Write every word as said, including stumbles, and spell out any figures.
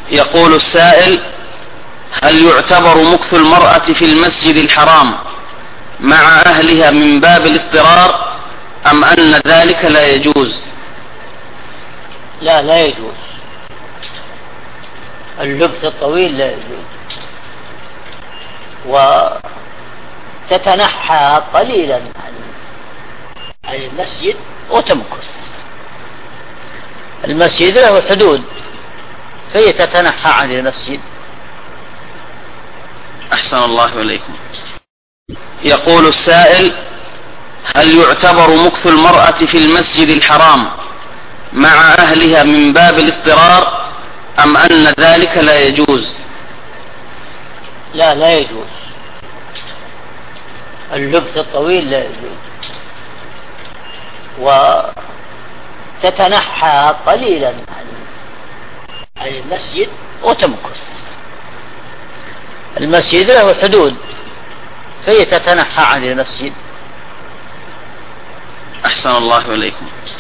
يقول السائل: هل يعتبر مكث المرأة في المسجد الحرام مع أهلها من باب الاضطرار أم أن ذلك لا يجوز؟ لا لا يجوز، اللبس الطويل لا يجوز، وتتنحى قليلا عن المسجد وتمكث. المسجد له حدود، فهي تتنحى عن المسجد. أحسن الله إليكم. يقول السائل: هل يعتبر مكث المرأة في المسجد الحرام مع أهلها من باب الاضطرار أم أن ذلك لا يجوز؟ لا لا يجوز، اللبس الطويل لا يجوز، وتتنحى قليلا عن المسجد وتمكث. المسجد له حدود، فهي تتنحى عن المسجد. أحسن الله إليكم.